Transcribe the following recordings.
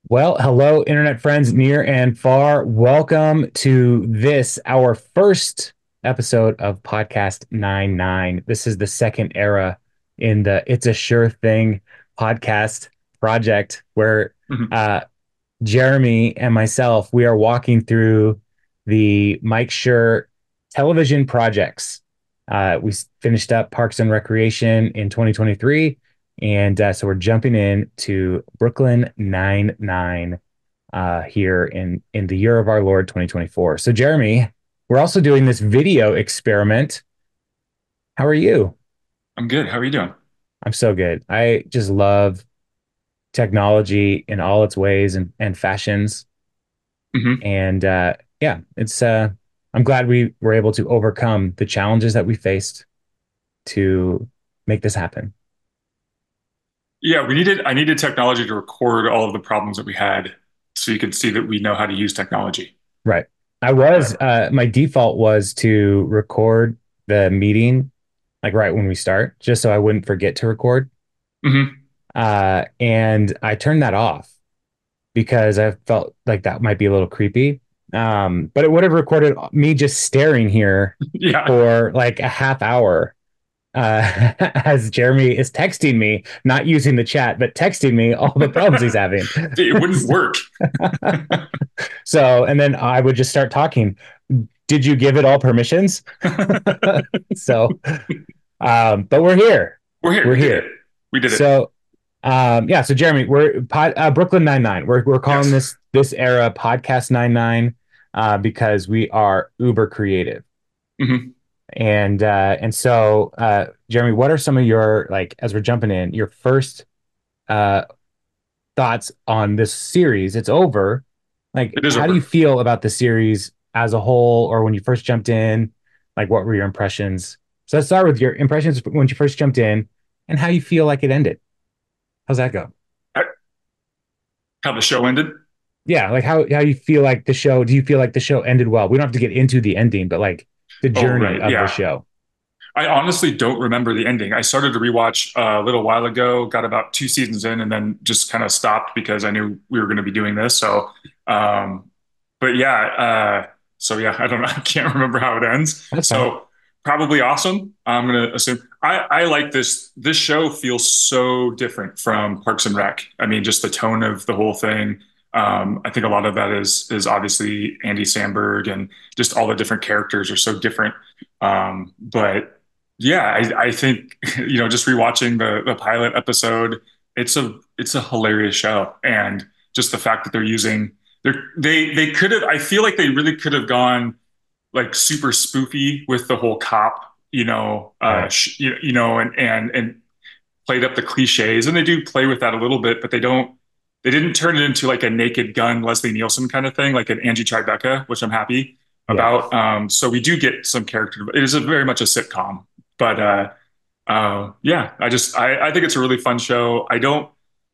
Well, hello, internet friends near and far. Welcome to this, our first episode of Podcast 99. This is the second era in the It's a Sure Thing podcast project where Mhm. uh, Jeremy and myself, we are walking through the Mike Schur television projects. We finished up Parks and Recreation in 2023, and so we're jumping in to Brooklyn Nine-Nine here in the year of our Lord 2024. So, Jeremy, we're also doing this video experiment. How are you? I'm good. How are you doing? I'm so good. I just love technology in all its ways and fashions. hmm And yeah, it's I'm glad we were able to overcome the challenges that we faced to make this happen. Yeah, I needed technology to record all of the problems that we had so you could see that we know how to use technology. Right. I Uh, was my default was to record the meeting like right when we start, just so I wouldn't forget to record. mhm. And I turned that off because I felt like that might be a little creepy. But it would have recorded me just staring here Yeah, for like a half hour as Jeremy is texting me, not using the chat, but texting me all the problems he's having. it wouldn't work. So, and then I would just start talking. Did you give it all permissions? So, but we're here. We're here. We're We did it. here. We did it. So, yeah. So, Jeremy, we're Brooklyn Nine-Nine. We're calling Yes. this era Podcast 99 because we are uber creative. hmm And so, Jeremy, what are some of your, like, as we're jumping in, your first uh thoughts on this series? It's over. Like, It is how do you over. feel about the series as a whole, or when you first jumped in? Like, what were your impressions? So let's start with your impressions when you first jumped in and how you feel like it ended. How's that go? Uh, How the show ended. Yeah, like how you feel like the show, do you feel like the show ended well? We don't have to get into the ending, but like the Oh, journey right. of the Yeah. show. I honestly don't remember the ending. I started to rewatch a little while ago, got about two seasons in, and then just kind of stopped because I knew we were going to be doing this. Um, but yeah, so yeah, I don't know. I can't remember how it ends. That's fine. So probably awesome. I'm going to assume I like this. This show feels so different from Parks and Rec. I mean, just the tone of the whole thing. I think a lot of that is obviously Andy Samberg and just all the different characters are so different. But yeah, I think just rewatching the pilot episode, it's a hilarious show, and just the fact that they could have. I feel like they really could have gone like super spoofy with the whole cop, Right. and played up the cliches, and they do play with that a little bit, but they don't. They didn't turn it into like a Naked Gun Leslie Nielsen kind of thing, like an Angie Tribeca, which I'm happy Yeah. about. So we do get some character. It is very much a sitcom, but yeah, I think it's a really fun show. I don't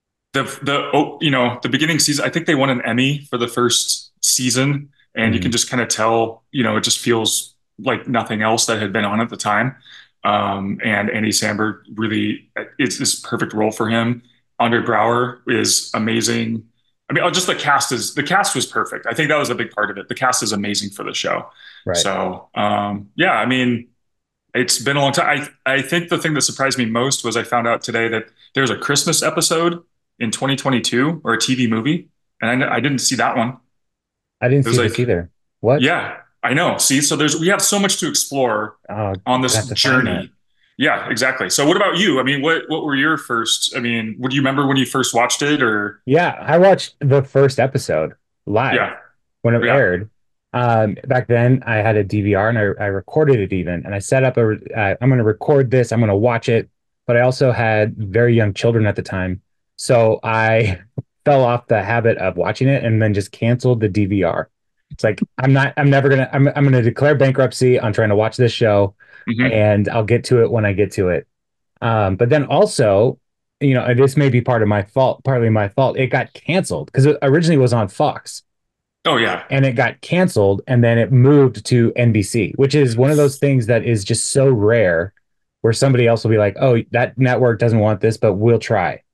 the beginning season. I think they won an Emmy for the first season, and you can Mhm. just kind of tell. It just feels like nothing else that had been on at the time. And Andy Samberg really, it's this perfect role for him. Andre Brower is amazing. I mean, just the cast was perfect. I think that was a big part of it. The cast is amazing for the show. Right. So yeah, I mean, it's been a long time. I think the thing that surprised me most was I found out today that there's a Christmas episode in 2022 or a TV movie, and I didn't see that one. I didn't It see was this like, either. What? yeah, I know. See, so we have so much to explore Oh, on I this have to find that. journey. Yeah, exactly. So what about you? I mean, what were your first? I mean, would you remember when you first watched it or Yeah, I watched the first episode live yeah, when it yeah. aired. Back then, I had a DVR and I recorded it even, and I set up I'm going to record this. I'm going to watch it, but I also had very young children at the time, so I fell off the habit of watching it and then just canceled the DVR. It's like I'm never gonna. I'm gonna declare bankruptcy on trying to watch this show, hmm and I'll get to it when I get to it. But then also, this may be part of my fault, partly my fault. It got canceled because it originally was on Fox Oh yeah. and it got canceled and then it moved to NBC, which is one of those things that is just so rare where somebody else will be like, oh, that network doesn't want this, but we'll try.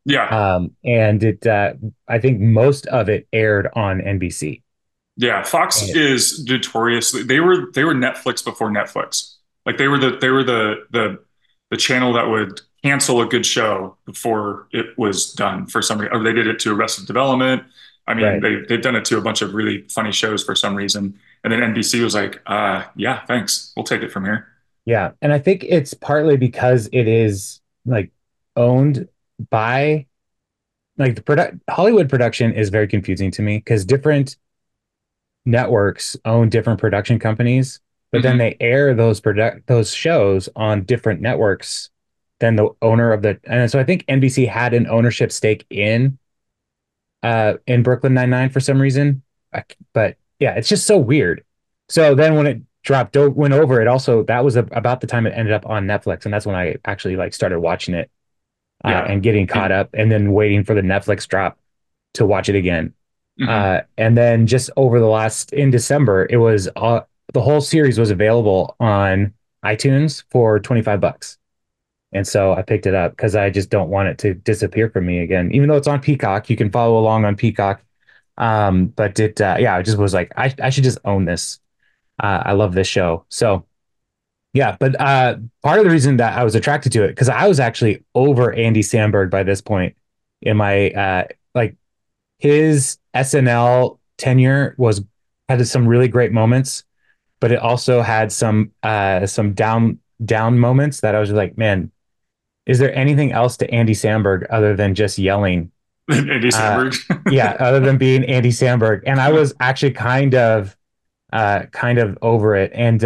Yeah. And I think most of it aired on NBC. Yeah, Fox And is notoriously they were Netflix before Netflix. Like they were the channel that would cancel a good show before it was done for some reason. Or they did it to Arrested Development. I mean, right, they've done it to a bunch of really funny shows for some reason. And then NBC was like, yeah, thanks. We'll take it from here. yeah, and I think it's partly because it is like owned by like the product Hollywood production is very confusing to me because different networks own different production companies, but then Hmm. they air those shows on different networks than the owner of the and so I think NBC had an ownership stake in Brooklyn Nine-Nine for some reason. But yeah, it's just so weird. So then when it went over, it also that was about the time it ended up on Netflix, and that's when I actually like started watching it Yeah. and getting caught And up, and then waiting for the Netflix drop to watch it again. mhm. And then just over the last in December, it was the whole series was available on iTunes for $25. And so I picked it up because I just don't want it to disappear from me again. Even though it's on Peacock, you can follow along on Peacock. But yeah, I just was like, I should just own this. I love this show. So yeah, but part of the reason that I was attracted to it because I was actually over Andy Samberg by this point in my like his SNL tenure was had some really great moments, but it also had some down moments that I was like, man, is there anything else to Andy Samberg other than just yelling? Andy Uh, Samberg. yeah, other than being Andy Samberg, and I was actually kind of over it. And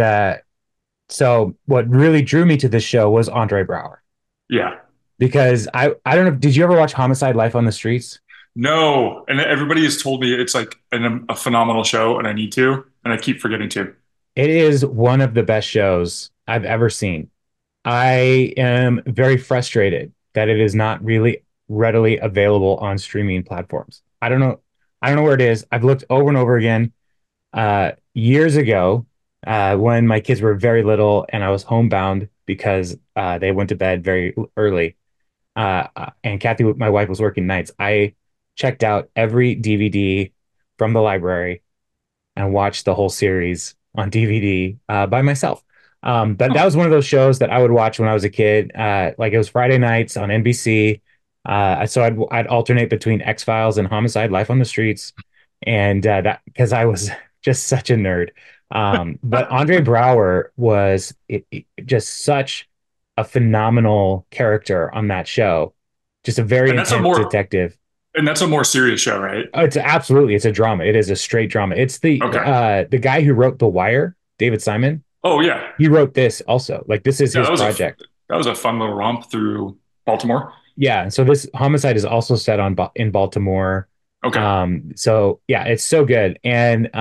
so, what really drew me to this show was Andre Brower Yeah. because I don't know. Did you ever watch Homicide: Life on the Streets? No, and everybody has told me it's like a phenomenal show, and I need to, and I keep forgetting to. It is one of the best shows I've ever seen. I am very frustrated that it is not really readily available on streaming platforms. I don't know where it is. I've looked over and over again. Years ago, when my kids were very little and I was homebound because they went to bed very early, and Kathy, my wife, was working nights, I checked out every DVD from the library and watched the whole series on DVD by myself. But that Huh. was one of those shows that I would watch when I was a kid. Like it was Friday nights on NBC. So I'd alternate between X Files and Homicide: Life on the Streets, and that because I was just such a nerd. But Andre Brower was just such a phenomenal character on that show. Just a very And that's a intense more detective. and that's a more serious show, right? Oh, it's a drama. It is a straight drama. It's Okay. the guy who wrote The Wire, David Simon. Oh yeah. He wrote this also. Like this is Yeah, his project. that was a fun little romp through Baltimore. Yeah. So this Homicide is also set on in Baltimore. Okay. So yeah, it's so good. And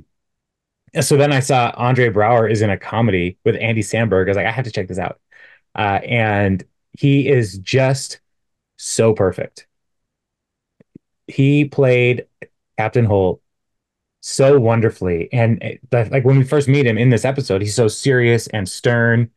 so then I saw Andre Brower is in a comedy with Andy Samberg. I was like, I have to check this out. And he is just so perfect. He played Captain Holt so wonderfully. And like when we first meet him in this episode, he's so serious and stern,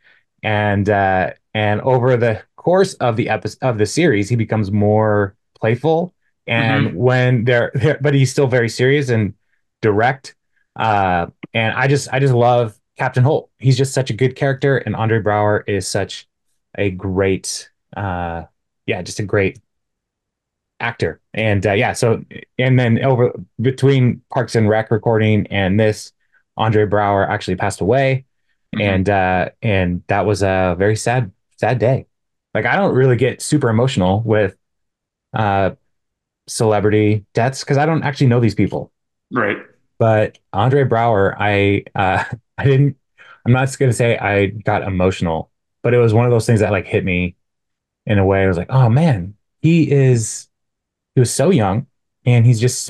and over the course of the series, he becomes more playful. And Hmm. when but he's still very serious and direct. And I just love Captain Holt. He's just such a good character, and Andre Brower is such a great, yeah, just a great actor. And yeah, so and then over between Parks and Rec recording and this, Andre Brower actually passed away, Hmm. and that was a very sad day. Like I don't really get super emotional with uh celebrity deaths because I don't actually know these people. Right. But Andre Brower, I didn't. I'm not gonna say I got emotional, but it was one of those things that like hit me in a way. I was like, oh man, he was so young and he's just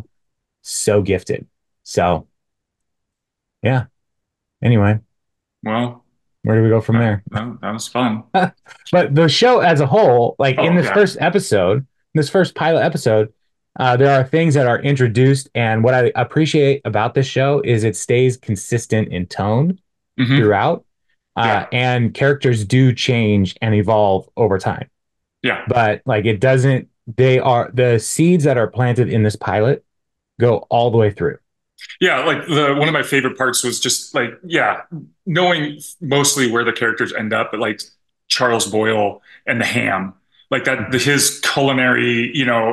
so gifted. So yeah. Anyway, Well, where do we go from there? that was fun. But the show as a whole, like in Oh yeah. this first pilot episode, there are things that are introduced, and what I appreciate about this show is it stays consistent in tone Hmm. throughout, Yeah. and characters do change and evolve over time. Yeah. but like it doesn't, they are the seeds that are planted in this pilot go all the way through. Yeah, like the one of my favorite parts was just like, yeah, knowing mostly where the characters end up, but like Charles Boyle and the ham, like that his culinary,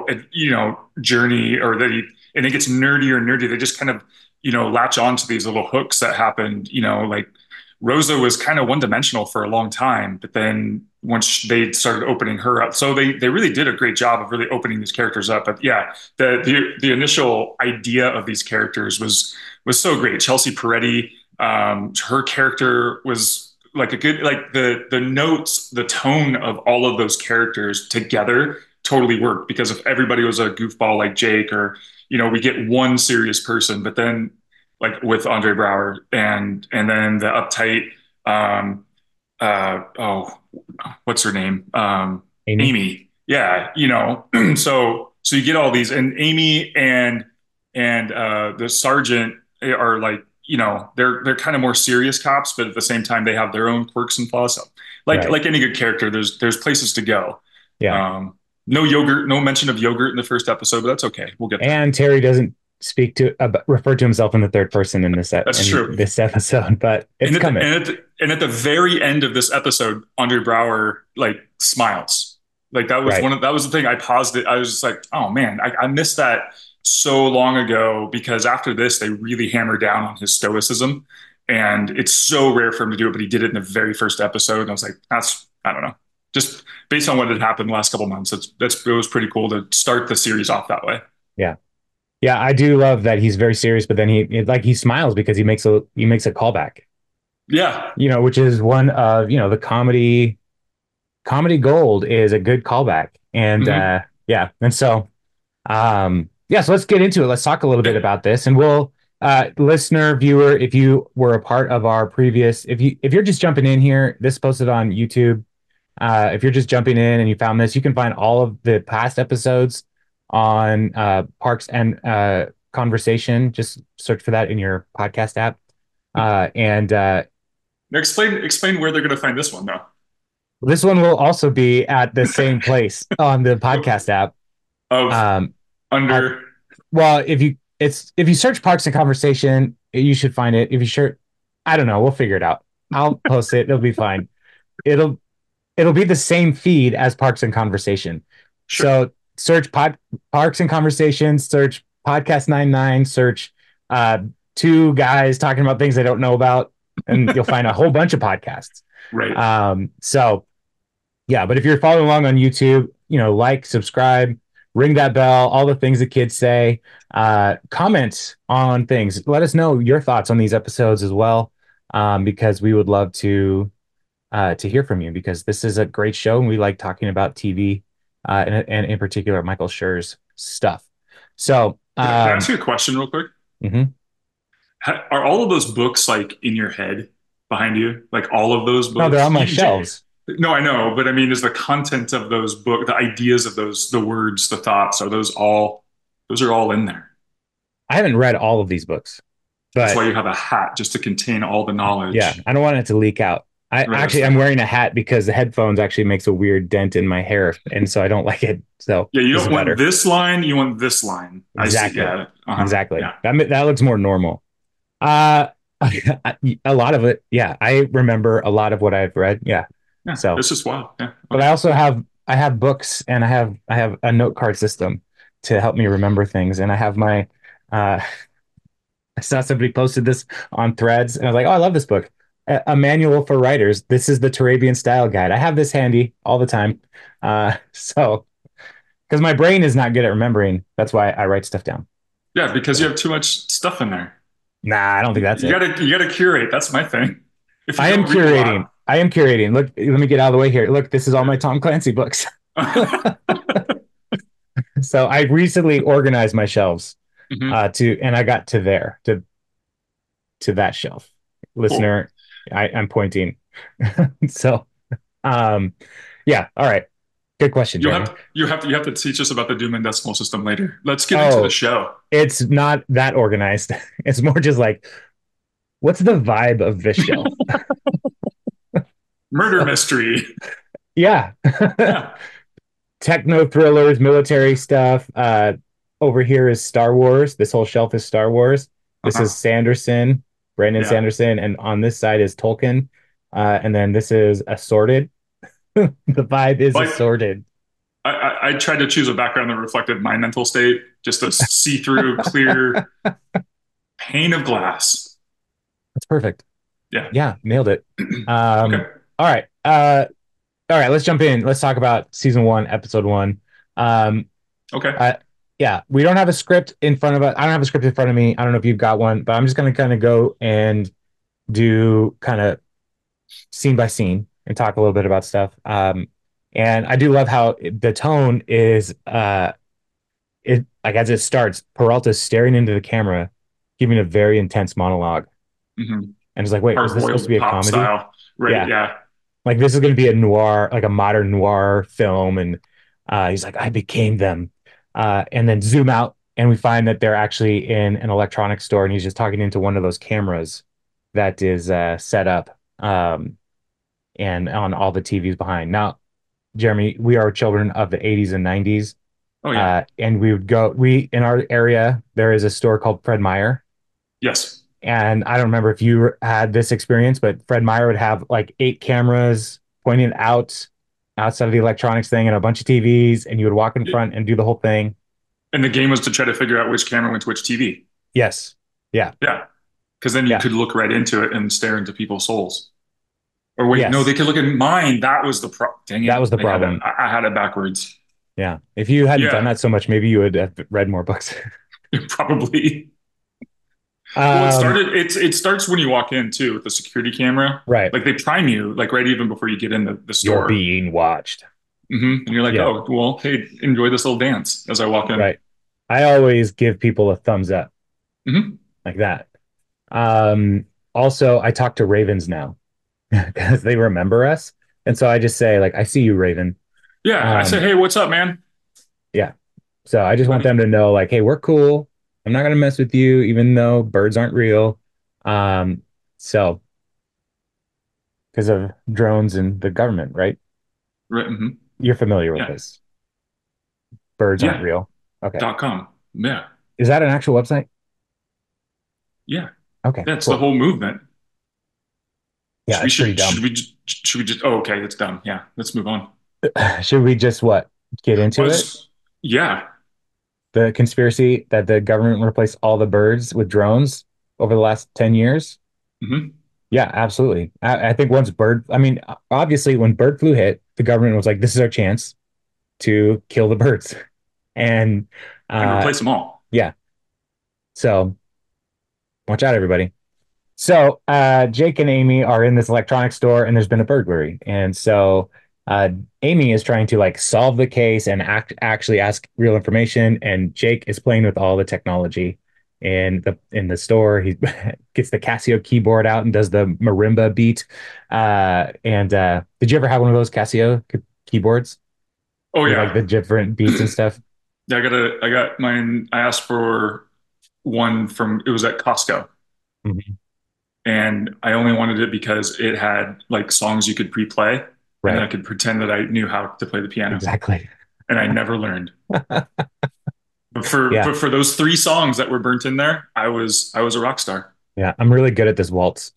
journey, or that he and it gets nerdier and nerdier. They just kind of, latch on to these little hooks that happened, like Rosa was kind of one dimensional for a long time, but then once they started opening her up, so they really did a great job of really opening these characters up. But yeah, the initial idea of these characters was so great. Chelsea Peretti, her character was like a good, like the notes, the tone of all of those characters together totally worked, because if everybody was a goofball like Jake, or we get one serious person, but then like with Andre Braugher, and then the uptight, um oh, what's her name, Amy. Amy, yeah, so you get all these, and Amy and the sergeant are like, they're kind of more serious cops, but at the same time they have their own quirks and flaws. So, Right. like any good character, there's places to go. Yeah. No yogurt, no mention of yogurt in the first episode, but that's okay, we'll get there. And Terry doesn't refer to himself in the third person in That's in true. this episode, but And it's at the, coming. and at the very end of this episode, Andre Brower like smiles. Like Right. that was the thing. I paused it. I was just like, oh man, I missed that so long ago, because after this they really hammered down on his stoicism, and it's so rare for him to do it, but he did it in the very first episode, and I was like, that's, I don't know, just based on what had happened the last couple of months, it was pretty cool to start the series off that way. Yeah. Yeah, I do love that he's very serious, but then he smiles because he makes a callback, Yeah. which is one of, the comedy gold is a good callback. And Hmm. yeah, and so yeah, so let's get into it. Let's talk a little bit Yeah. about this, and we'll listener, viewer, if you were a part of our previous, if you're just jumping in here, this is posted on YouTube. If you're just jumping in and you found this, you can find all of the past episodes on Parks and Conversation. Just search for that in your podcast app. And Now explain where they're going to find this one though. this one will also be at the same place on the podcast app. Of Um, at under. Well, if you search Parks and Conversation, you should find it. If you sure, I don't know, we'll figure it out. I'll post it. It'll be fine. It'll it'll be the same feed as Parks and Conversation. Sure. So search Parks and Conversation, search Podcast 99, search uh, two guys talking about things they don't know about, and you'll find a whole bunch of podcasts. Right. So yeah, but if you're following along on YouTube, like, subscribe, ring that bell, all the things the kids say, comment on things. Let us know your thoughts on these episodes as well, because we would love to hear from you, because this is a great show and we like talking about TV, and in particular Michael Schur's stuff. So, Can I ask you a question real quick? mhm. Are all of those books like in your head behind you? Like all of those No, they're books? on my shelves. No, I know, but I mean, is the content of those book, the ideas of those, the words, the thoughts, are those all? Those are all in there. I haven't read all of these books, That's why but you have a hat, just to contain all the yeah, knowledge. I don't want it to leak out. Right. That's I'm fair. wearing a hat because the headphones actually makes a weird dent in my hair, and so I don't like it. So Yeah, you this is don't want better. this line. You want this line. I see. Exactly. Yeah. Uh-huh. Exactly. Yeah. That looks more normal. Uh, a lot of it. Yeah, I remember a lot of what I've read. Yeah. Yeah. So, It's just wild. Yeah. but Okay. I have books, and I have a note card system to help me remember things, and I have my uh I saw somebody posted this on Threads, and I was like, oh, I love this book. A manual for writers. This is the Turabian style guide. I have this handy all the time. So because my brain is not good at remembering, that's why I write stuff down. Yeah, because you So, have too much stuff in there. nah, I don't think that's it. You gotta curate. That's my thing. If you I am don't read a curating. lot. I am curating. Look, let me get out of the way here. Look, this is all my Tom Clancy books. So I recently organized my shelves Mhm. and I got to to that shelf. Cool. Listener, I'm pointing. So um yeah, all right. Good question, Jeremy. You have to teach us about the Doom and Decimal System later. Let's get into the Oh, show. it's not that organized. It's more just like, what's the vibe of this shelf? Murder So mystery. yeah. Yeah. techno thrillers, military stuff. Over here is Star Wars. This whole shelf is Star Wars. This is Uh-huh. Sanderson, Brandon Yeah. Sanderson, and on this side is Tolkien. And then this is Assorted. The vibe is Like assorted. I tried to choose a background that reflected my mental state, just a see-through, clear pane of glass. That's perfect. Yeah. Yeah, nailed it. Okay. All right. All right, let's jump in. Let's talk about season one, episode one. Um, Okay. uh, yeah, we don't have a script in front of us. I don't have a script in front of me. I don't know if you've got one, but I'm just gonna kind of go and do kind of scene by scene and talk a little bit about stuff. And I do love how the tone is it like as it starts, Peralta's staring into the camera, giving a very intense monologue. Mm-hmm. And it's like, wait, was this supposed to be Hard-boiled a pop comedy? style. Right. Yeah. Yeah. Like this is gonna be a noir, like a modern noir film. And he's like, I became them. And then zoom out and we find that they're actually in an electronics store and he's just talking into one of those cameras that is set up and on all the TVs behind. Now, Jeremy, we are children of the 80s and 90s. Oh yeah. And we would go, we in our area, there is a store called Fred Meyer. Yes. And I don't remember if you had this experience, but Fred Meyer would have like 8 cameras pointing out outside of the electronics thing and a bunch of TVs, and you would walk in front and do the whole thing. And the game was to try to figure out which camera went to which TV. Yes. Yeah. Yeah. Because then you Yeah. could look right into it and stare into people's souls. Or wait, no, Yes. they could look at mine. That was the pro. Dang That it. was the They had it. problem. I had it backwards. Yeah. If you hadn't done Yeah. that so much, maybe you would have read more books. Probably. Well, um, it starts when you walk in too with the security camera. right. Like they prime you, like right even before you get in the You're store. being watched. And you're like, Yeah. oh, well, hey, enjoy this little dance as I walk in. Right. I always give people a thumbs up hmm like that. Also, I talk to ravens now because they remember us. And so I just say, like, I see you, Raven. Yeah, I say, Um, hey, what's up, man? yeah. So I just want Buddy. them to know, like, hey, we're cool. I'm not gonna mess with you, even though birds aren't real. Um, so because of drones and the government, right? Right, mhm. You're familiar with Yeah, this. Birds aren't yeah. real. Okay. .com. Yeah, Is that an actual website? yeah. Okay, That's the cool. whole movement. Yeah, it's pretty dumb. Should we just? Oh, okay, it's done. Yeah, let's move on. Should we just what? Get into it? Was yeah. The conspiracy that the government replaced all the birds with drones over the last 10 years? hmm Yeah, absolutely. I think I mean, obviously, when bird flu hit, the government was like, this is our chance to kill the birds. And And uh, replace them all. yeah, so watch out, everybody. So Jake and Amy are in this electronics store, and there's been a burglary, and so uh, Amy is trying to like solve the case and actually ask real information, and Jake is playing with all the technology in the store. He gets the Casio keyboard out and does the marimba beat. And did you ever have one of those Casio keyboards Oh with like yeah, the different beats and stuff? yeah. I got mine. I asked for one from. It was at Costco, Mhm. and I only wanted it because it had like songs you could pre-play, and then I Right, could pretend that I knew how to play the piano, exactly. and I never learned. Yeah, But for those three songs that were burnt in there, I was a rock star. yeah. I'm really good at this waltz.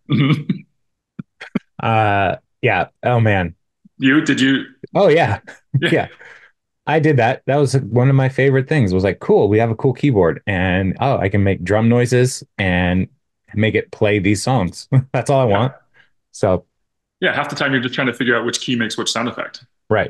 Yeah. Oh man. You did you? Oh yeah. Yeah, Yeah. I did that. That was one of my favorite things. Was like, cool, we have a cool keyboard and oh, I can make drum noises and make it play these songs. That's all I yeah, want. So, yeah. Half the time you're just trying to figure out which key makes which sound effect. right.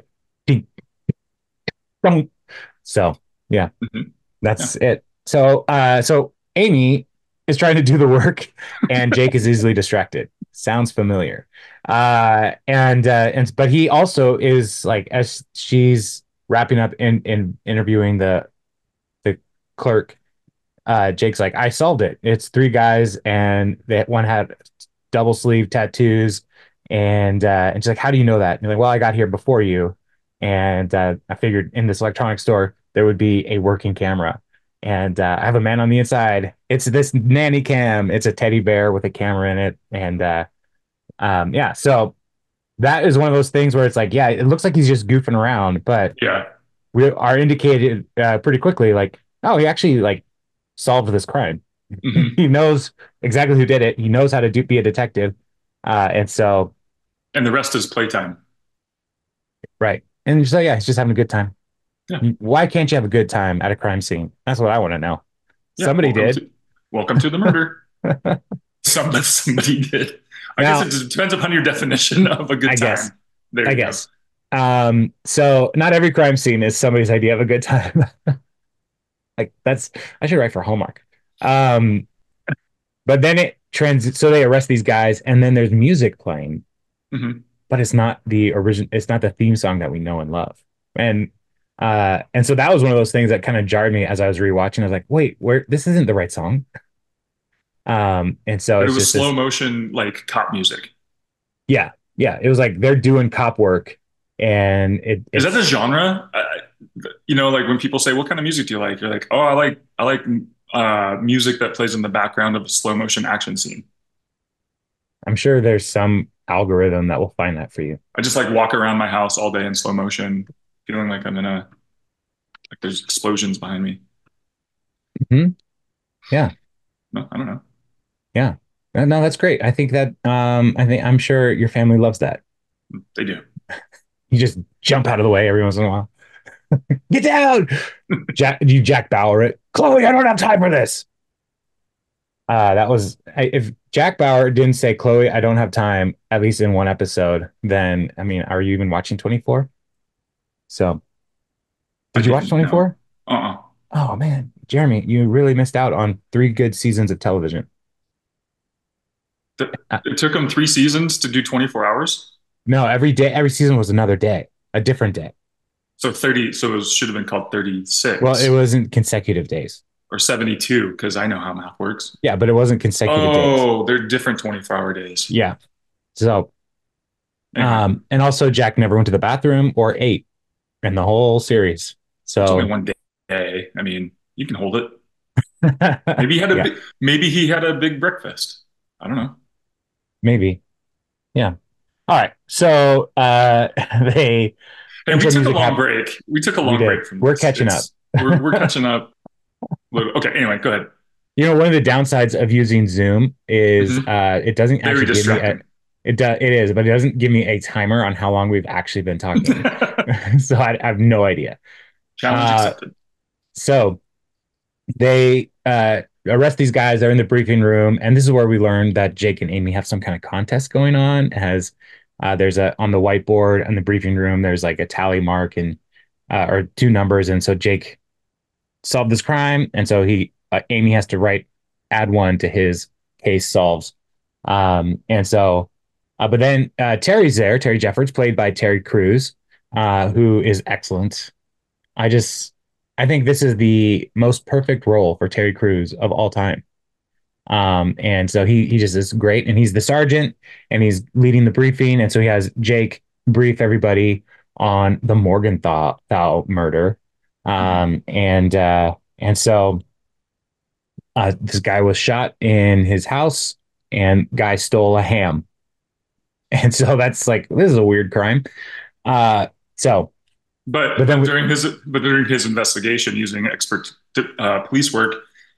So, yeah, hmm Yeah, that's it. So Amy is trying to do the work and Jake is easily distracted. Sounds familiar. But he also is like as she's wrapping up in interviewing the clerk, Jake's like, I solved it. It's 3 guys, and that one had double sleeve tattoos, and she's like, how do you know that? And you're like, well, I got here before you, and I figured in this electronics store there would be a working camera, and I have a man on the inside. It's this nanny cam. It's a teddy bear with a camera in it, and yeah, so. that is one of those things where it's like, yeah, it looks like he's just goofing around, but Yeah. we are indicated pretty quickly, like, oh, he actually like solved this crime. Hmm. He knows exactly who did it. He knows how to be a detective, and so And the rest is playtime. right, and so yeah, he's just having a good time. Yeah. Why can't you have a good time at a crime scene? That's what I want to know. Yeah. Somebody did. Welcome to the murder. Somebody did. I guess Now, it depends upon your definition of a I good guess, time. There I you go. guess. So not every crime scene is somebody's idea of a good time. Like that's I should write for Hallmark. Um, but then it trans so they arrest these guys, and then there's music playing, Hmm. but it's not the original. It's not the theme song that we know and love. And so that was one of those things that kind of jarred me as I was rewatching. I was like, wait, where this isn't the right song. And so But it it's was just slow this, motion, like cop music. yeah, yeah. It was like they're doing cop work, and Is that the it's genre? Like when people say, "What kind of music do you like?" You're like, "Oh, I like music that plays in the background of a slow motion action scene." I'm sure there's some algorithm that will find that for you. I just like walk around my house all day in slow motion, feeling like like there's explosions behind me. Hmm. Yeah, No, I don't know. yeah. No, that's great. I think that I'm sure your family loves that. They do. You just jump out of the way every once in a while. Get down. Jack Bauer it. Chloe, I don't have time for this. That was if Jack Bauer didn't say Chloe, I don't have time, at least in one episode, then I mean, are you even watching 24? So I did you watch didn't know. 24? Uh-uh. Oh man, Jeremy, you really missed out on three good seasons of television. Th- Uh, It took them 3 seasons to do 24 hours. no, every day, every season was another day, a different day. So 30, so it should have been called Well, it 36 wasn't consecutive days. or 72 because I know how math works. Yeah, but it wasn't consecutive days. Oh, they're different 24-hour days. Yeah. So, Anyway, and also Jack never went to the bathroom or ate in the whole series. it's only So, one day. I mean, you can hold it. yeah, Maybe he had a big breakfast. I don't know. maybe. Yeah. All right. So, they Hey, we intro took a music long happened. break. We took a We long did. break from We're this. catching up. We're catching up. Okay, anyway, go ahead. One of the downsides of using Zoom is Hmm. it doesn't Very actually give me distracting. it is, but it doesn't give me a timer on how long we've actually been talking. So I have no idea. Challenge Uh, accepted. so they arrest these guys. They're in the briefing room, and this is where we learn that Jake and Amy have some kind of contest going on. As there's a on the whiteboard in the briefing room, there's like a tally mark and or two numbers, and so Jake solved this crime, and so he Amy has to add one to his case solves. And so, but then Terry's there. Terry Jeffords, played by Terry Crews, who is excellent. I just I think this is the most perfect role for Terry Crews of all time. And so he just is great, and he's the sergeant, and he's leading the briefing, and so he has Jake brief everybody on the Morgenthau murder. Mhm. And so this guy was shot in his house, and guy stole a ham, and so that's like this is a weird crime. Uh, so but But then but we during his investigation using expert police work,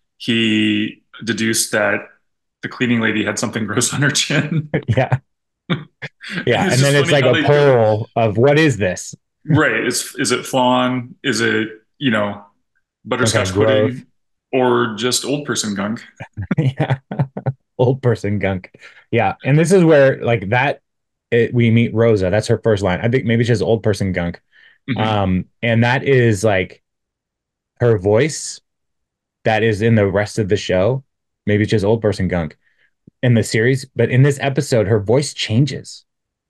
he deduced that the cleaning lady had something gross on her chin. yeah, And yeah, it's and then just it's funny like how a they go, poll of what is this, right. Is it flan? Is it, some kind of butterscotch growth. pudding or just old person gunk? Yeah, old person gunk. Yeah, and this is where like we meet Rosa. That's her first line. I think maybe she's old person gunk. Hmm. And that is like her voice that is in the rest of the show. Maybe it's just old person gunk in the series, but in this episode, her voice changes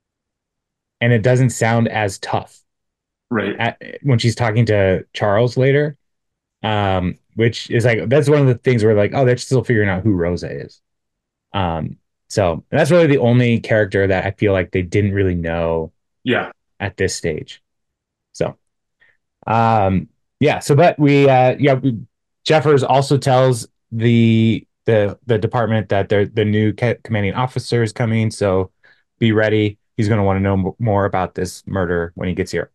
and it doesn't sound as tough Right. when she's talking to Charles later. Which is like that's one of the things where like, oh, they're still figuring out who Rosa is. Um, so that's really the only character that I feel like they didn't really know Yeah. at this stage. So um yeah, so but Jeffers also tells the department that they're the new commanding officer is coming, so be ready. he's going to want to know more about this murder when he gets here.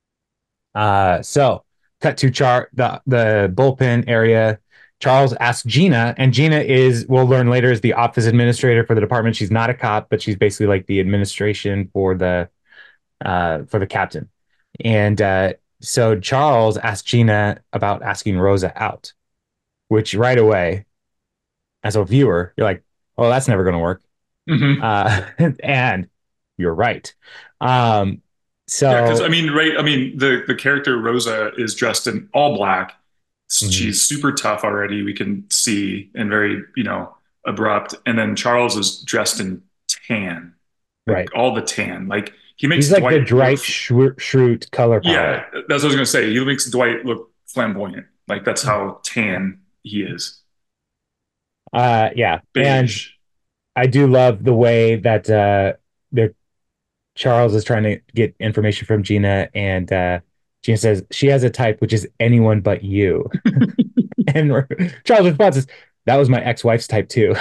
So cut to the bullpen area. Charles asks Gina, and Gina is, we'll learn later, is the office administrator for the department. She's not a cop, but she's basically like the administration for the captain. And so Charles asks Gina about asking Rosa out, which right away, as a viewer, you're like, oh, that's never going to work. Hmm. And you're right. Um, Yeah, because so, I mean, right? I mean, the character Rosa is dressed in all black. mhm, She's super tough already. We can see, and very, abrupt. And then Charles is dressed in tan, like right. all the tan. Like he He's makes like the Dwight look. Dwight Schrute color Yeah, palette. that's what I was gonna say. He makes Dwight look flamboyant. Like that's how tan he is. Yeah. And Beige. I do love the way that they're Charles is trying to get information from Gina, and Gina says she has a type which is anyone but you. And Charles' response is, "That was my ex-wife's type too."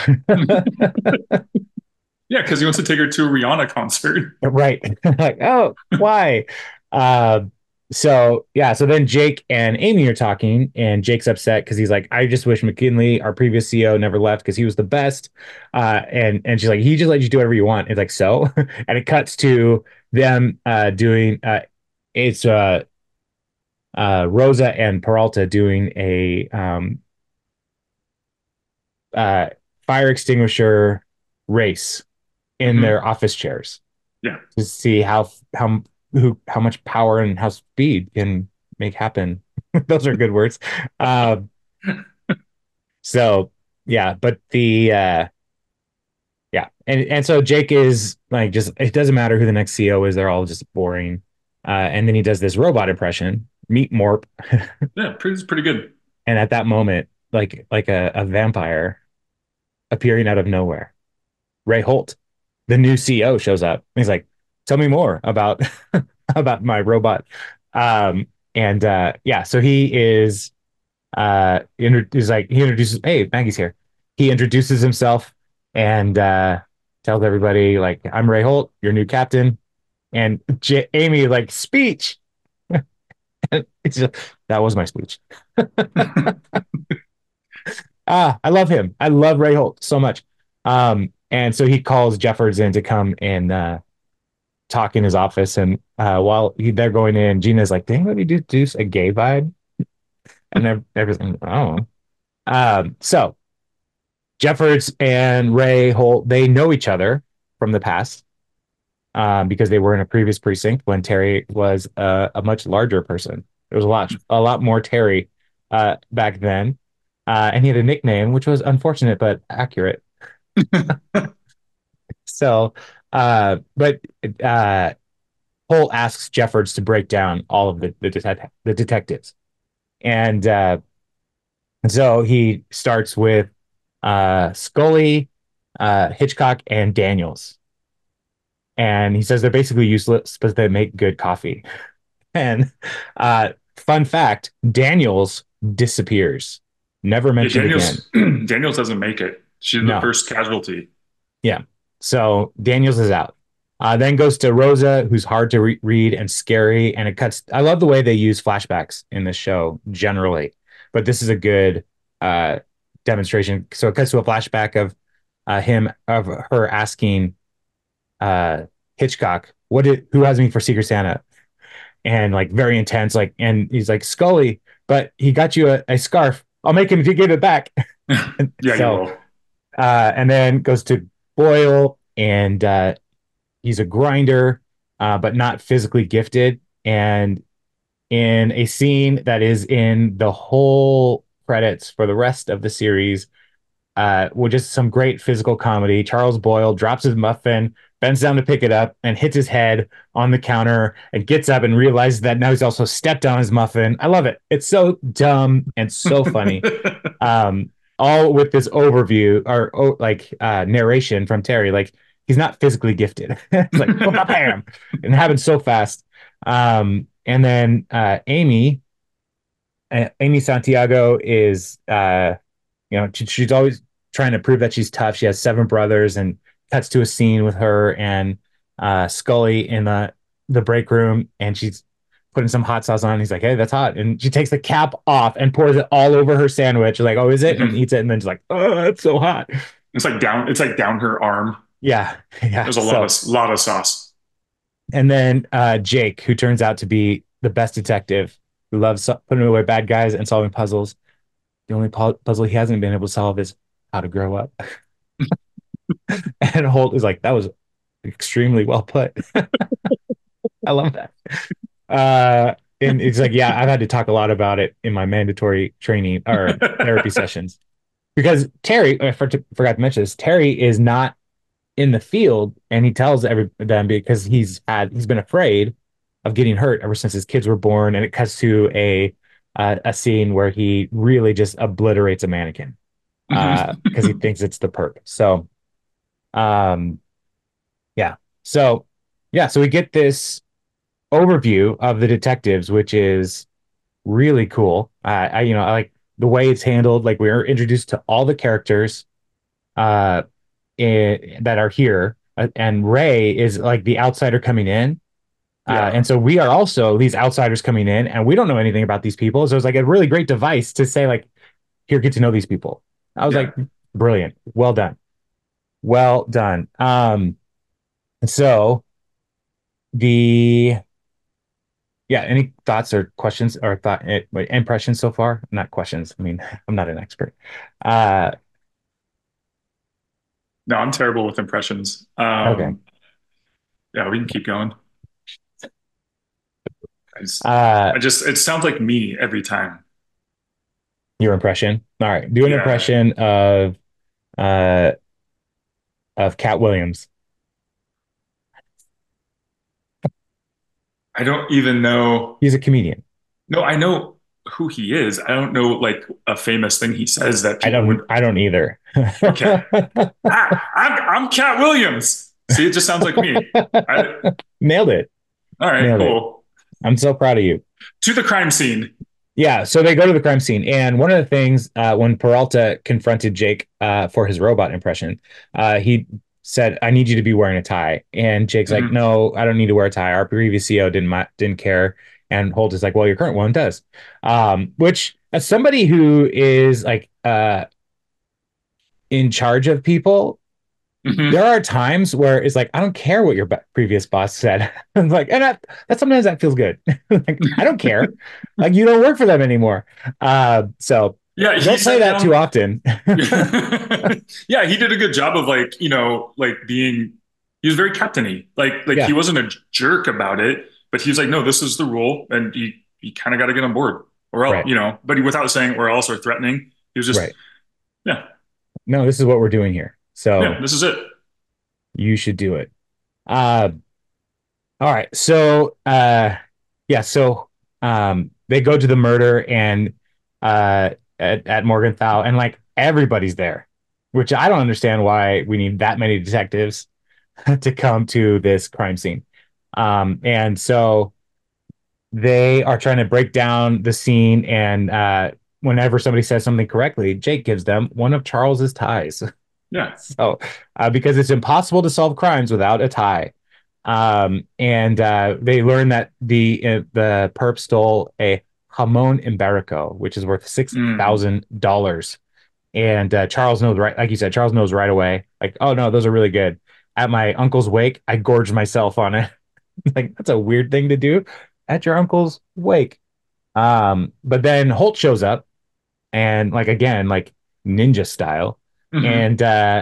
Yeah, because he wants to take her to a Rihanna concert. Right? Like, oh, why? Uh, so yeah, so then Jake and Amy are talking, and Jake's upset because he's like, "I just wish McKinley, our previous CEO, never left because he was the best." And she's like, "He just let you do whatever you want." It's like, so, and it cuts to them doing it's Rosa and Peralta doing a uh, fire extinguisher race in Hmm. their office chairs Yeah. to see how much power and how speed can make happen. Those are good words. Um, so yeah, but the yeah, and so Jake is like, just it doesn't matter who the next CEO is; they're all just boring. And then he does this robot impression, Meet Morp, Yeah, pretty good. and at that moment, like a vampire appearing out of nowhere, Ray Holt, the new CEO, shows up. He's like, "Tell me more about about my robot." And yeah, so he is he's like, he introduces, "Hey, Maggie's here." He introduces himself and tells everybody like, "I'm Ray Holt, your new captain." And Amy like, "Speech." It's just, that was my speech. I love him. I love Ray Holt so much. And so he calls Jeffords in to come and talk in his office. And while they're going in, Gina's like, "Did anybody do a gay vibe?" And everything. Oh. So Jeffords and Ray Holt, they know each other from the past because they were in a previous precinct when Terry was a much larger person. There was a lot more Terry back then. And he had a nickname, which was unfortunate but accurate. So, but uh, Holt asks Jeffords to break down all of the detectives, and so he starts with Scully, Hitchcock, and Daniels, and he says they're basically useless, but they make good coffee. And fun fact: Daniels disappears, never Yeah, mentioned again. Daniels doesn't make it. She's the No, first casualty. yeah. So Daniels is out. Then goes to Rosa, who's hard to read and scary. And it cuts. I love the way they use flashbacks in this show generally, but this is a good uh, demonstration. So it cuts to a flashback of her asking Hitchcock, who has me for Secret Santa? And like very intense, like, and he's like, Scully, but he got you a scarf. I'll make him to give it back. Yeah, you So, will. and then goes to Boyle, and he's a grinder, but not physically gifted. And in a scene that is in the whole credits for the rest of the series, with just some great physical comedy. Charles Boyle drops his muffin, bends down to pick it up, and hits his head on the counter and gets up and realizes that now he's also stepped on his muffin. I love it. It's so dumb and so funny. Um, all with this overview or like narration from Terry. Like, he's not physically gifted. It's like, bam, and it happens so fast. And then Amy Santiago is she's always trying to prove that she's tough. She has seven brothers, and cuts to a scene with her and Scully in the break room, and she's putting some hot sauce on. He's like, "Hey, that's hot," and she takes the cap off and pours it all over her sandwich. Like, "Oh, is it?" And Mhm. eats it, and then she's like, "Oh, that's so hot." It's like down her arm. Yeah, yeah. There's a lot So, of lot of sauce. and then Jake, who turns out to be the best detective, who loves putting away bad guys and solving puzzles. The only puzzle he hasn't been able to solve is how to grow up. And Holt is like, "That was extremely well put." I love that. And it's like, yeah, I've had to talk a lot about it in my mandatory training or therapy sessions because Terry, forgot to mention this, Terry is not in the field, and he tells them because he's been afraid of getting hurt ever since his kids were born, and it cuts to a scene where he really just obliterates a mannequin because he thinks it's the perp. So um yeah, so so we get this overview of the detectives, which is really cool. I like the way it's handled. Like we're introduced to all the characters uh that are here, and Ray is like the outsider coming in. Yeah, And so we are also these outsiders coming in, and we don't know anything about these people. So it's like a really great device to say, like, here, get to know these people. I was yeah. like, brilliant, well done, well done. So the yeah, any thoughts or questions or impressions so far? Not questions. I mean, I'm not an expert. Uh, No, I'm terrible with impressions. okay. Yeah, we can keep going. I just, Uh, it sounds like me every time. your impression. All right. Do an Yeah, impression uh of Cat Williams. I don't even know. He's a comedian. No, I know who he is. I don't know like a famous thing he says that people would. I don't either. Okay, I'm Cat Williams. See, it just sounds like me. Nailed it. All right, Nailed it. cool. I'm so proud of you. To the crime scene. Yeah, so they go to the crime scene, and one of the things when Peralta confronted Jake for his robot impression, he said, "I need you to be wearing a tie." And Jake's like, Mhm. "No, I don't need to wear a tie. Our previous CEO didn't care." And Holt is like, "Well, your current one does." Which, as somebody who is like in charge of people, there Mhm. are times where it's like, I don't care what your previous boss said. Like, and that sometimes that feels good. Like, I don't care. Like, you don't work for them anymore. So Yeah, he don't play sat that too down. often. Yeah, he did a good job of like, like being he was very captainy. Like he Yeah, wasn't a jerk about it, but he was like, no, this is the rule, and you kind of got to get on board. Or else, right, but he without saying or else or threatening. He was just, right. yeah, No, this is what we're doing here. yeah, So this is it. you should do it. Uh, all right. So yeah, so they go to the murder and at Morgenthau, and like everybody's there, which I don't understand why we need that many detectives to come to this crime scene. And so they are trying to break down the scene, and whenever somebody says something correctly, Jake gives them one of Charles's ties. Yeah. So, because it's impossible to solve crimes without a tie. And they learn that the perp stole a jamon iberico, which is worth six Mm. thousand dollars. And Charles knows right, like you said, Charles knows right away. Like, oh no, those are really good. At my uncle's wake, I gorged myself on it. Like that's a weird thing to do at your uncle's wake. But then Holt shows up and like again, like ninja style, Hmm.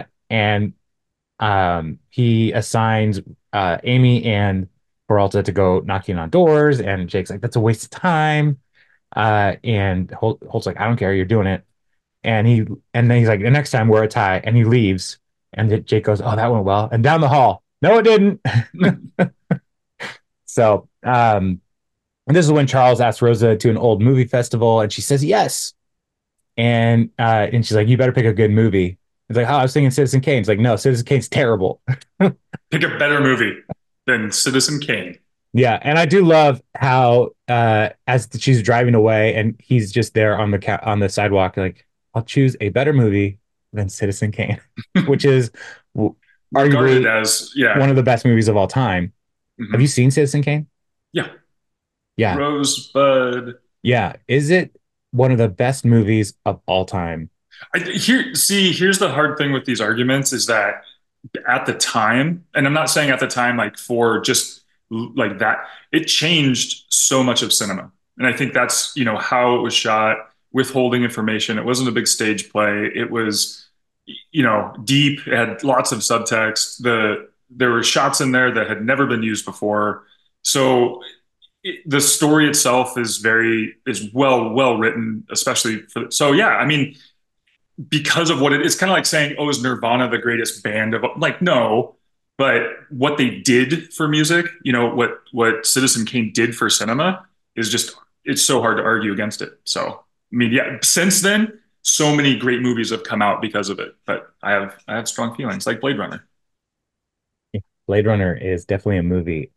and he assigns Amy and Peralta to go knocking on doors, and Jake's like, that's a waste of time. And Holt's like, I don't care, you're doing it. And then he's like, the next time wear a tie, and he leaves. And Jake goes, oh, that went well. And down the hall, no, it didn't. So and this is when Charles asks Rosa to an old movie festival, and she says yes. And she's like, "You better pick a good movie." It's like, "Oh, I was thinking Citizen Kane." It's like, "No, Citizen Kane's terrible." Pick a better movie than Citizen Kane. Yeah, and I do love how as she's driving away, and he's just there on on the sidewalk, like, "I'll choose a better movie than Citizen Kane," which is regarded Arguably as, yeah. one of the best movies of all time. Have you Hmm. seen Citizen Kane? Yeah. Yeah. Rosebud. Yeah. Is it one of the best movies of all time? Here's the hard thing with these arguments is that at the time, and I'm not saying at the time like for just like that, it changed so much of cinema. And I think that's, how it was shot, withholding information. It wasn't a big stage play. It was, deep. It had lots of subtext. There were shots in there that had never been used before. So the story itself is well written, especially for, so yeah, I mean, because of what it's kind of like saying, oh, is Nirvana the greatest band of, like, no, but what they did for music, what Citizen Kane did for cinema is just, it's so hard to argue against it. So, I mean, yeah, since then, so many great movies have come out because of it. But I have strong feelings, like Blade Runner. Blade Runner is definitely a movie.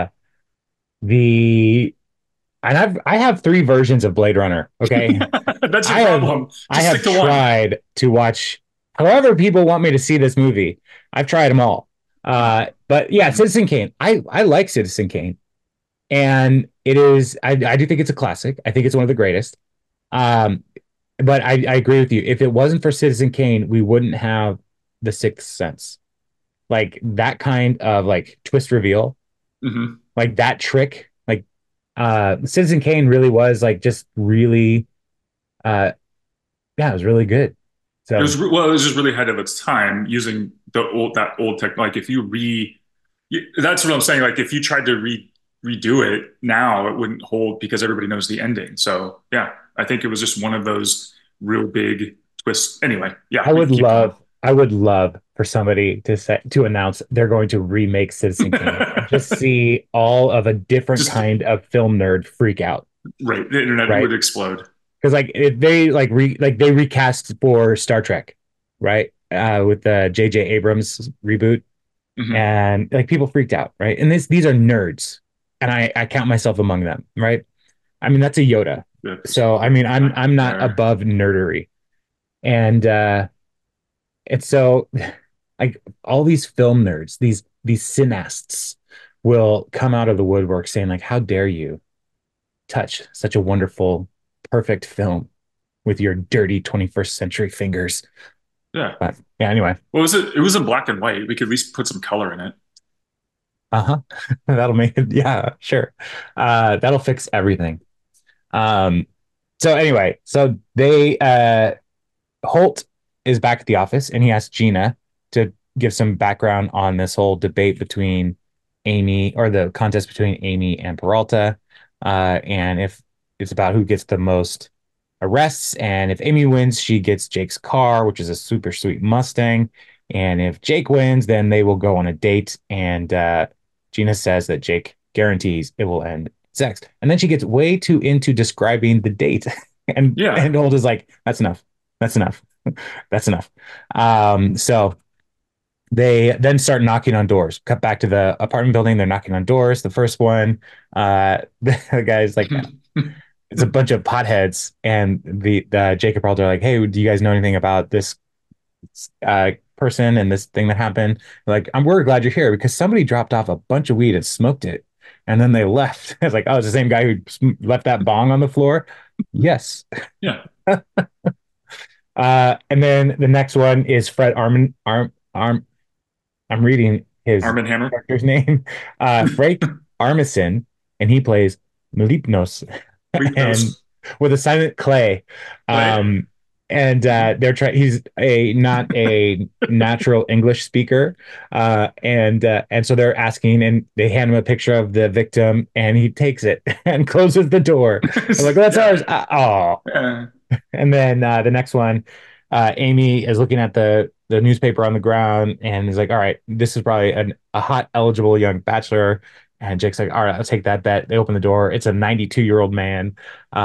The and I have three versions of Blade Runner. Okay, That's your I have problem. I Just have stick to one. tried to watch however people want me to see this movie. I've tried them all. Uh, But yeah, Citizen Kane. I like Citizen Kane, and it is I do think it's a classic. I think it's one of the greatest. Um, but I agree with you. If it wasn't for Citizen Kane, we wouldn't have The Sixth Sense. Like that kind of like twist reveal, mhm. like that trick, like Citizen Kane really was like just really uh yeah, it was really good. So It was just really ahead of its time using that old tech. Like if that's what I'm saying. Like if you tried to redo it now, it wouldn't hold because everybody knows the ending. So yeah, I think it was just one of those real big twists. Anyway, yeah, we can keep going. I would love for somebody to announce they're going to remake Citizen Kane and just see all of a different Just kind of film nerd freak out, right, the internet right? would explode. Because like they like they recast for Star Trek, right? With the J.J. Abrams reboot, Hmm. and like people freaked out, right? And these are nerds, and I count myself among them, right? I mean that's a Yoda, That's so I mean I'm not there. above nerdery, and it's so like all these film nerds, these cineasts will come out of the woodwork saying like, how dare you touch such a wonderful, perfect film with your dirty 21st century fingers. Yeah. But yeah, anyway. What was it? It was in black and white. We could at least put some color in it. Uh-huh. That'll make it, yeah, sure. That'll fix everything. Um, so anyway, so they Holt is back at the office and he asks Gina to give some background on this whole debate between Amy or the contest between Amy and Peralta. And if it's about who gets the most arrests. And if Amy wins, she gets Jake's car, which is a super sweet Mustang. And if Jake wins, then they will go on a date. And Gina says that Jake guarantees it will end sex. And then she gets way too into describing the date. Yeah. And Holt is like, that's enough. That's enough. That's enough. So they then start knocking on doors. Cut back to the apartment building. They're knocking on doors. The first one, the guy's like, it's a bunch of potheads, and the Jacob Peralta are like, "Hey, do you guys know anything about this person and this thing that happened?" Like, we're glad you're here because somebody dropped off a bunch of weed and smoked it, and then they left. It's like, oh, it's the same guy who left that bong on the floor. Yes. Yeah. And then the next one is Fred I'm reading his Arm and Hammer. character's name, Frank Armisen, and he plays Melipnos, and Leapnos. with a silent Clay. Clay. Um, and they're trying. He's a not a natural English speaker, and so they're asking, and they hand him a picture of the victim, and he takes it and closes the door. I'm like, that's Yeah. ours. Oh, Yeah. and then the next one, Amy is looking at the newspaper on the ground and is like, "All right, this is probably a hot eligible young bachelor." And Jake's like, "All right, I'll take that bet." They open the door. It's a 92-year-old man,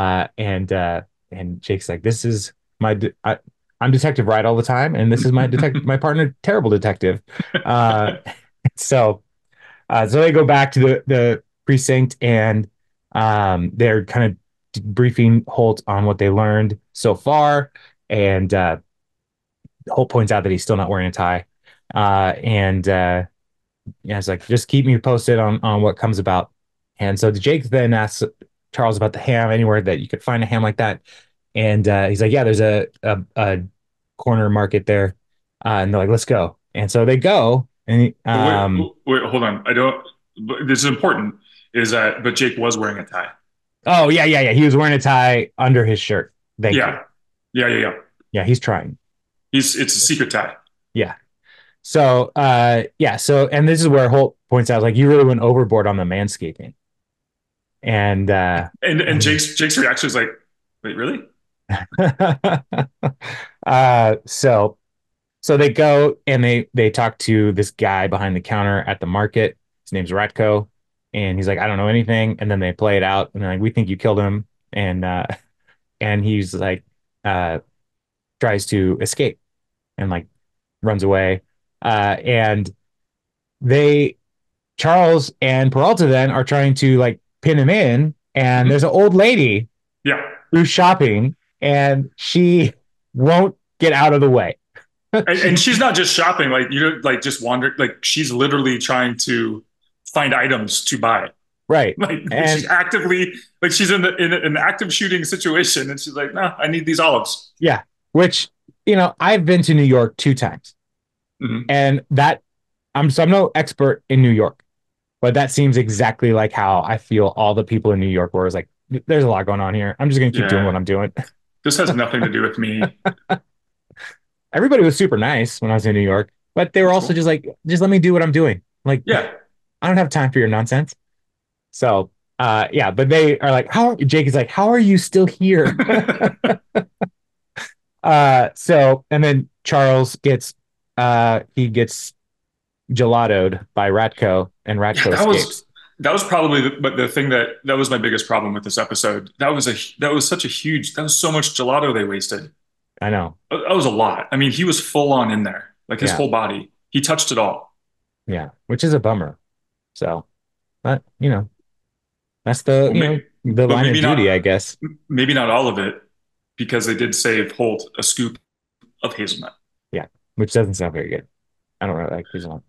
and Jake's like, "This is I'm Detective Right all the time, and this is my partner, Terrible Detective." Uh, so so they go back to the precinct and they're kind of briefing Holt on what they learned so far. And Holt points out that he's still not wearing a tie. And yeah, it's like, just keep me posted on what comes about. And so Jake then asks Charles about the ham, anywhere that you could find a ham like that. And he's like, yeah, there's a corner market there. And they're like, let's go. And so they go. And But wait, hold on. I don't. But this is important. Is that? But Jake was wearing a tie. oh, yeah, yeah, yeah. He was wearing a tie under his shirt. Thank you. Yeah, yeah. Yeah, he's trying. It's a secret tie. Yeah. So yeah, so and this is where Holt points out, like, you really went overboard on the manscaping. And And and Jake's reaction is like, wait, really? so they go and they talk to this guy behind the counter at the market. His name's Ratko, and he's like, I don't know anything. And then they play it out, and they're like, we think you killed him. And he's like, uh, tries to escape and like runs away. And they Charles and Peralta then are trying to like pin him in, and there's Mhm. an old lady Yeah. who's shopping, and she won't get out of the way. And She she's not just shopping, like you know, like just wander, like she's literally trying to find items to buy. right. Like she's And actively, like she's in an active shooting situation, and she's like, "Nah, I need these olives." yeah, which, I've been to New York 2 times, Hmm. and that I'm no expert in New York, but that seems exactly like how I feel all the people in New York were. Is like, there's a lot going on here. I'm just gonna keep doing Yeah, what I'm doing. this has nothing to do with me. Everybody was super nice when I was in New York, but they were That's also cool. just like, just let me do what I'm doing. Like, Yeah. I don't have time for your nonsense. So, yeah, but they are like, Jake is like, how are you still here? So, and then Charles he gets gelatoed by Ratko, and Yeah, Ratko escapes. that was probably but the thing that was my biggest problem with this episode. That was such a huge that was so much gelato they wasted. I know. That was a lot. I mean, he was full on in there, like his Yeah. whole body. He touched it all. Yeah. Which is a bummer. So, but, that's the, Well, the but line of duty, I guess. maybe not all of it because they did save Holt a scoop of hazelnut. Yeah. Which doesn't sound very good. I don't really like hazelnut.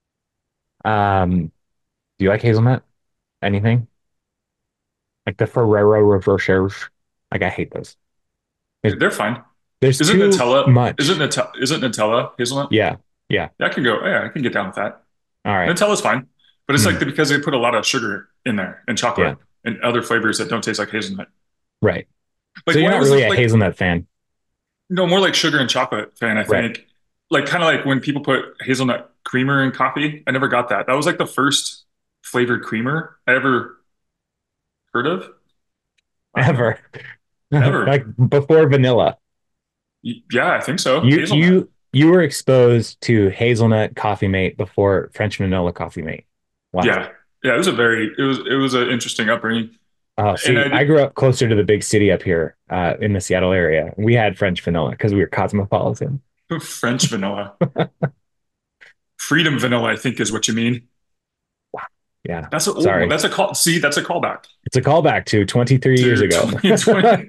Do you like hazelnut? Anything? Like the Ferrero Rochers? Like, I hate those. There's, They're fine. there's too much. Isn't Nutella hazelnut? Yeah. Yeah. Yeah, I can go. Yeah, I can get down with that. All right. Nutella's fine, but it's like Hmm. because they put a lot of sugar in there and Yeah. chocolate and other flavors that don't taste like hazelnut. Right. So Like, you're why not was really it a like hazelnut fan. no more like sugar and chocolate fan? I Right. think like kind of like when people put hazelnut creamer in coffee. I never got that. That was like the first flavored creamer I ever heard of. I don't know. Ever. Ever. Like before vanilla. Yeah, I think so. You Hazelnut. you you were exposed to hazelnut coffee mate before French vanilla coffee mate. Wow. Yeah. Yeah, it was an interesting upbringing. Oh, And see, I grew up closer to the big city up here, in the Seattle area. We had French vanilla because we were cosmopolitan. French vanilla. Freedom vanilla, I think is what you mean. Yeah. That's a Sorry. that's a call. See, that's a callback It's a callback to 23 years to ago. 2020.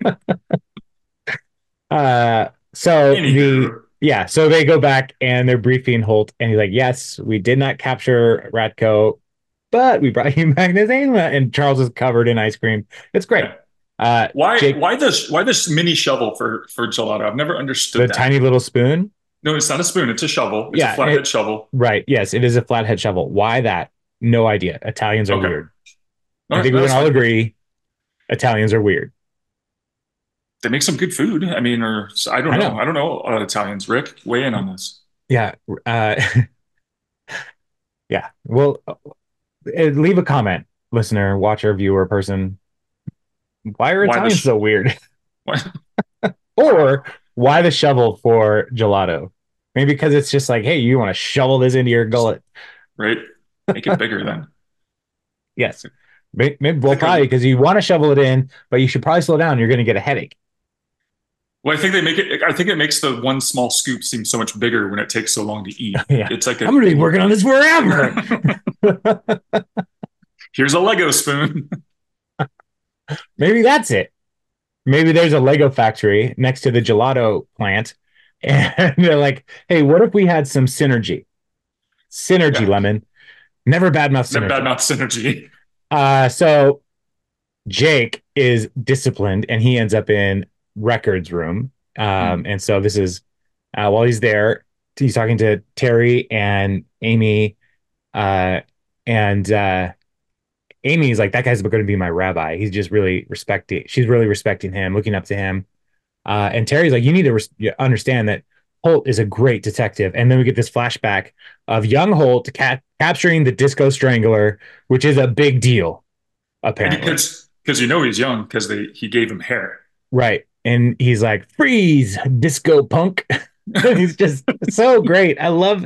So Anywho, so they go back and they're briefing Holt, and he's like, yes, we did not capture Ratko, but we brought him back to Zayla. And Charles is covered in ice cream. It's great. yeah. Jake, Why this mini shovel for gelato? I've never the understood that. tiny little spoon. No, it's not a spoon. It's a shovel. It's a Yeah, flathead shovel. right. Yes, it is a flathead shovel. Why that? No idea. Italians are Okay. weird. All I right, think we can that's all fine. agree Italians are weird. They make some good food. I mean, or I don't I know. know. I don't know Italians. Rick, weigh in on this. Yeah. Yeah. Well, leave a comment, listener, watcher, viewer, person. Why are Why Italians this? so weird? Why? Or why the shovel for gelato? Maybe because it's just like, hey, you want to shovel this into your gullet? Right? Make it bigger then. Yes. Maybe, I well, think probably because you want to shovel it in, but you should probably slow down. You're going to get a headache. Well, I think they make it. I think it makes the one small scoop seem so much bigger when it takes so long to eat. Yeah. It's like I'm going to be working on this forever. here's a Lego spoon. Maybe that's it. Maybe there's a Lego factory next to the gelato plant. And they're like, hey, what if we had some synergy? Synergy, Yeah. Lemon. Never badmouth The Synergy. Badmouth synergy. So Jake is disciplined and he ends up in records room. Mm. And so this is while he's there, he's talking to Terry and Amy. Uh, and Amy's like, that guy's going to be my rabbi. He's just really respecting, she's really respecting him, looking up to him. And Terry's like, you need to understand that Holt is a great detective. And then we get this flashback of young Holt capturing the Disco Strangler, which is a big deal, And apparently. because you know he's young because they he gave him hair. Right. And he's like, freeze, disco punk. He's just so great.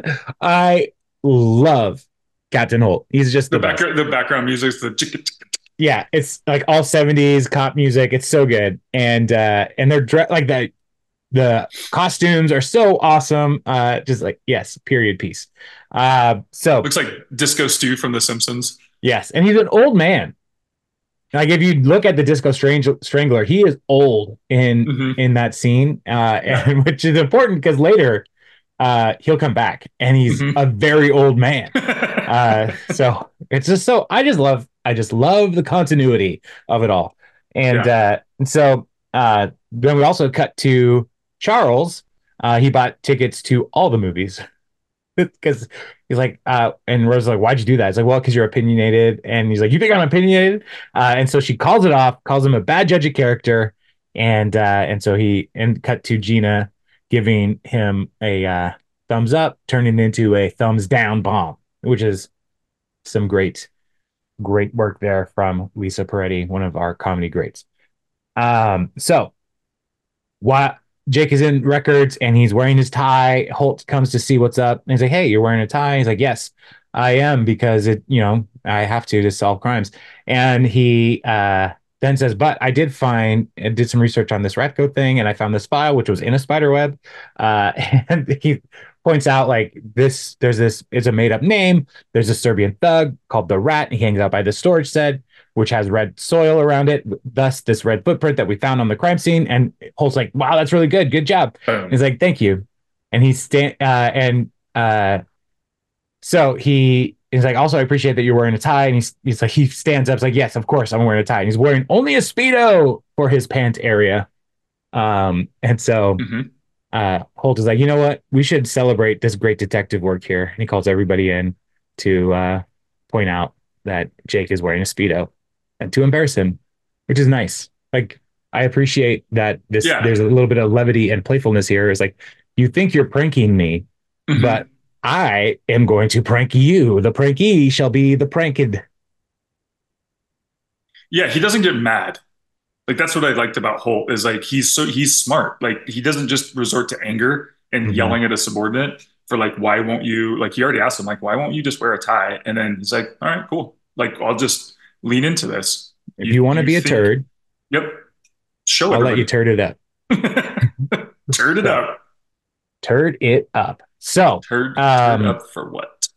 I love Captain Holt. He's just the best. The background music is the chicka, chicka, Yeah, it's like all 70s cop music. It's so good. And they're like the costumes are so awesome. Just like, yes, period piece. So looks like Disco Stew from The Simpsons. yes, and he's an old man. Like if you look at the Strangler, he is old Hmm. in that scene, Yeah. and which is important because later he'll come back and he's Hmm. a very old man. So it's just so I just love the continuity of it all. Yeah. And so then we also cut to Charles. He bought tickets to all the movies because he's like, and Rose's like, why'd you do that? It's like, well, because you're opinionated. And he's like, you think I'm opinionated? And so she calls it off, calls him a bad judge of character. And so and cut to Gina giving him a thumbs up, turning into a thumbs down bomb, which is some great work there from Lisa Peretti, one of our comedy greats. So what Jake is in records and he's wearing his tie. Holt comes to see what's up. And he's like, hey, you're wearing a tie? He's like, yes, I am because I have to solve crimes. And he then says, but I did some research on this Ratco thing and I found this file, which was in a spider web. And he points out like it's a made up name. There's a Serbian thug called the Rat. He hangs out by the storage shed which has red soil around it, thus this red footprint that we found on the crime scene. And Holt's like, "Wow, that's really good. Good job." And Boom. he's like, "Thank you." And so he's like, "Also, I appreciate that you're wearing a tie." And he's like, he stands up, he's like, "Yes, of course, I'm wearing a tie." And he's wearing only a speedo for his pant area. And so Hmm. Holt is like, "You know what? We should celebrate this great detective work here." And he calls everybody in to point out that Jake is wearing a speedo and to embarrass him, which is nice. Like I appreciate that Yeah. there's a little bit of levity and playfulness here. It's like you think you're pranking me, but Hmm. I am going to prank you. The prankee shall be the pranked. Yeah. He doesn't get mad. Like that's what I liked about Holt is like he's smart. Like he doesn't just resort to anger and Mm-hmm. yelling at a subordinate for like why won't you like he already asked him like why won't you just wear a tie? And then he's like, all right, cool. Like I'll just lean into this. If you want to You be a think, turd, yep, show I'll let you everybody. turd it up. Turn it So up. turd it up. So Turn um, up for what?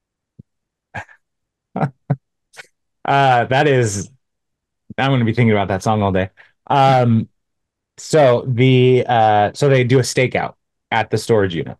that is I'm going to be thinking about that song all day. Um, so they do a stakeout at the storage unit,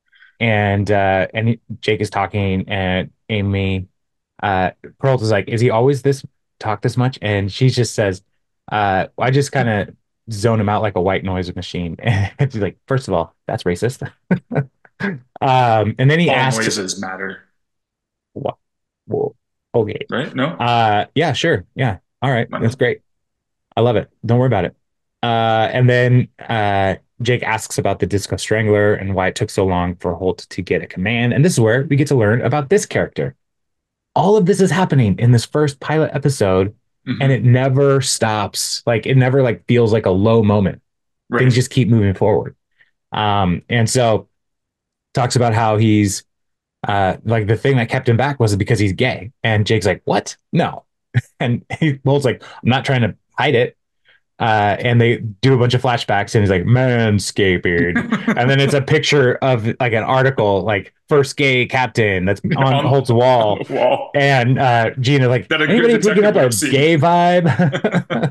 and Jake is talking, and Amy Peralta is like, "Is he always talk this much?" And she just says, "I just kind of zone him out like a white noise machine." And she's like, "First of all, that's racist." And then he All asked, noises matter, "What? Whoa, okay, right? No? yeah, sure, yeah, all right, Why that's not? great." I love it. Don't worry about it. And then Jake asks about the Disco Strangler and why it took so long for Holt to get a command. And this is where we get to learn about this character. All of this is happening in this first pilot episode, and Hmm. it never stops. Like it never like feels like a low moment. Things Right. just keep moving forward. And so talks about how he's like the thing that kept him back was because he's gay. And Jake's like, what? No. And Holt's like, I'm not trying to hide it. And they do a bunch of flashbacks and he's like manscaped, and then it's a picture of like an article like first gay captain that's on on, Holt's on wall. the wall. And Gina like, That a good anybody picking detective up would a have seen. gay vibe?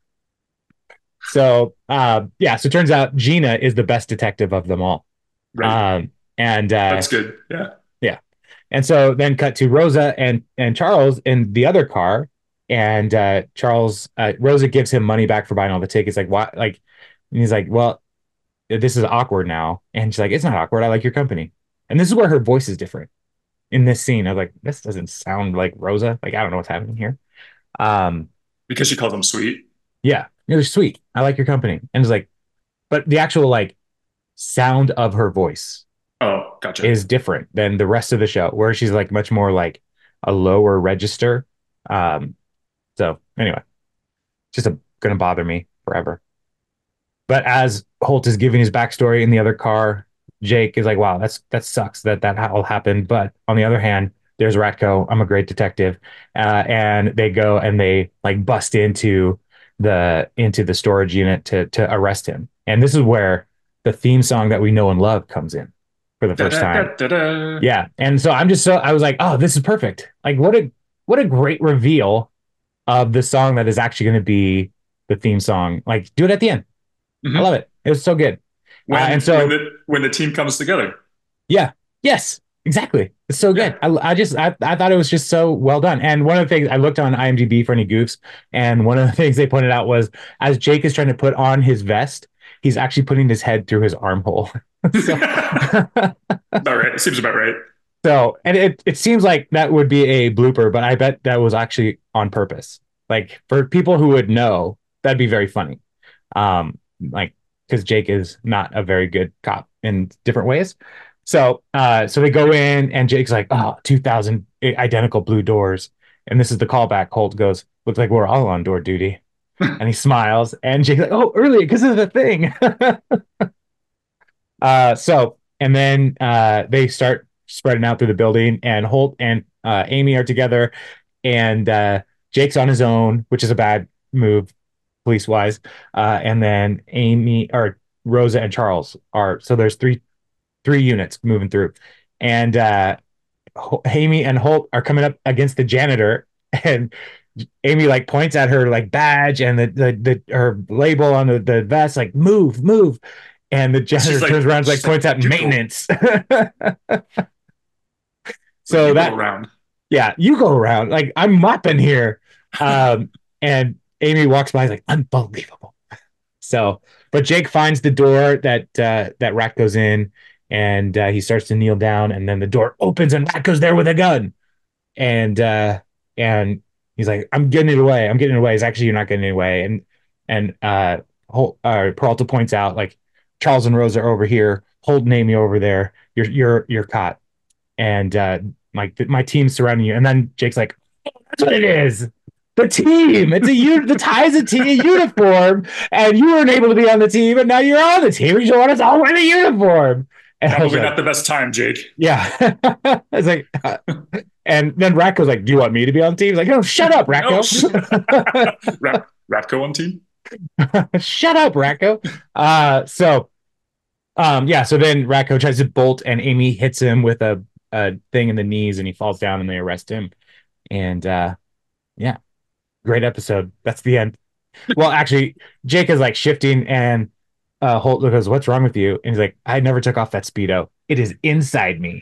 So yeah, so it turns out Gina is the best detective of them all. Right. um and That's good. Yeah. yeah, And so then cut to Rosa and Charles in the other car, and Charles Rosa gives him money back for buying all the tickets. Like why? Like, and he's like, well, this is awkward now, and she's like, it's not awkward. I like your company. And this is where her voice is different in this scene. I was like, this doesn't sound like Rosa. Like I don't know what's happening here. Um, Because she calls him sweet. yeah, it was sweet. I like your company, and it's like, but the actual like sound of her voice Oh, gotcha. is different than the rest of the show, where she's like much more like a lower register. Um, so anyway, gonna bother me forever. But as Holt is giving his backstory in the other car, Jake is like, "Wow, that sucks that all happened." But on the other hand, there's Ratko. I'm a great detective, and they go and they like bust into the storage unit to arrest him. And this is where the theme song that we know and love comes in for the Da first da da time. da da. Yeah, and so I was like, "Oh, this is perfect! Like, what a great reveal of the song that is actually going to be the theme song. Like, do it at the end. I love Hmm. it. It was so good. And so, When the team comes together. yeah, yes, exactly. It's so Yeah. good. I thought it was just so well done. And one of the things I looked on IMDb for any goofs, and one of the things they pointed out was as Jake is trying to put on his vest, he's actually putting his head through his armhole. so, About right. Seems about right. and it seems like that would be a blooper, but I bet that was actually on purpose. Like for people who would know, that'd be very funny. Like because Jake is not a very good cop in different ways. So they go in and Jake's like, oh, 2000 identical blue doors. And this is the callback. Holt goes, looks like we're all on door duty. And he smiles. And Jake's like, oh, earlier, because of the thing. And then they start spreading out through the building, and Holt and Amy are together, and Jake's on his own, which is a bad move police wise. And then Amy or Rosa and Charles are so there's three units moving through, and Amy and Holt are coming up against the janitor, and Amy like points at her like badge and the her label on the vest, like move, move. And the janitor turns around and like She's like, points at you go, maintenance. like So you go that around. yeah, you go around. Like I'm mopping here. And Amy walks by like unbelievable. So, but Jake finds the door that Rat goes in, and he starts to kneel down, and then the door opens, and Rat goes there with a gun, and and he's like, "I'm getting it away. I'm getting it away." He's actually, "You're not getting it away," and Peralta points out like Charles and Rose are over here, holding Amy over there. You're caught, and my team's surrounding you, and then Jake's like, "That's what it is." The team. The tie is a team a uniform, and you weren't able to be on the team, and now you're on the team. You want us all wear the uniform. And I was Probably like, not the best time, Jake. yeah. I was like, and then Ratko's like, "Do you want me to be on the team?" He's like, "No, shut up, No. Ratko. Ratco on team. Shut up, Ratko." Yeah. So then Ratko tries to bolt, and Amy hits him with a thing in the knees, and he falls down, and they arrest him. And yeah, great episode. That's the end. Well, actually, Jake is like shifting, and Holt goes, "What's wrong with you?" And he's like, "I never took off that speedo. It is inside me."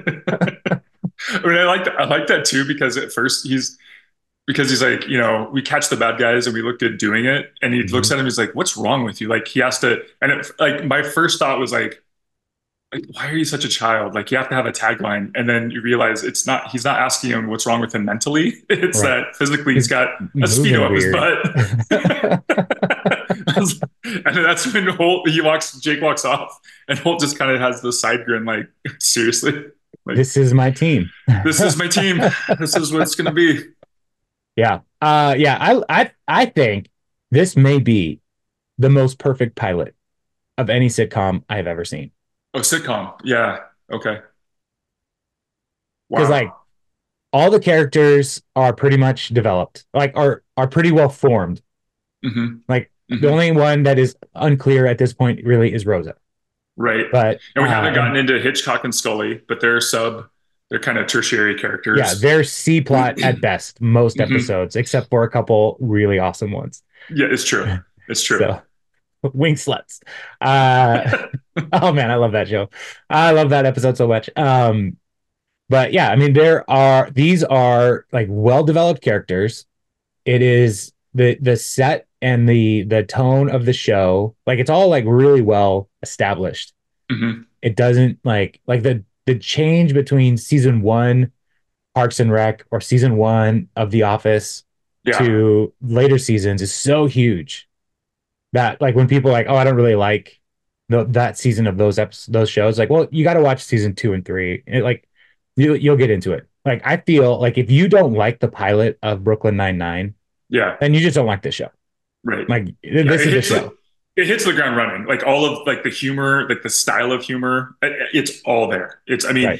I mean, I like that too because at first he's like, we catch the bad guys and we look good doing it, and he looks Mhm. at him, he's like, "What's wrong with you?" Like he has to, and like my first thought was like, why are you such a child? Like you have to have a tagline, and then you realize it's not. He's not asking him what's wrong with him mentally. It's Right. that physically he's He's got a speedo moving up his weird. butt. And then that's when Jake walks off, and Holt just kind of has the side grin, like seriously, like This is my team. this is my team. This is what it's gonna be. Yeah. Yeah. I think this may be the most perfect pilot of any sitcom I have ever seen. Oh, sitcom. Yeah. Okay. Because Wow. like all the characters are pretty much developed, like are pretty well formed. Hmm. Like the Hmm. only one that is unclear at this point really is Rosa. Right. But And we haven't gotten and into Hitchcock and Scully, but they're kind of tertiary yeah, characters. they're C plot at best most Hmm. episodes, except for a couple really awesome ones. Yeah, it's true. It's true. So wing sluts. Uh oh man, I love that show. I love that episode so much. But yeah, I mean, these are like well-developed characters. It is the set and the tone of the show, like it's all like really well established. Hmm. It doesn't like the change between season one Parks and Rec or season one of The Office Yeah. to later seasons is so huge that like when people are like, oh, I don't really like that season of those shows, like, well, you got to watch season two and three. Like you'll get into it. Like I feel like if you don't like the pilot of Brooklyn Nine-Nine, Yeah. then you just don't like the show. Right. Like Yeah. this is the show. It hits the ground running. Like all of like the humor, like the style of humor, it's all there. It's, I mean, Right.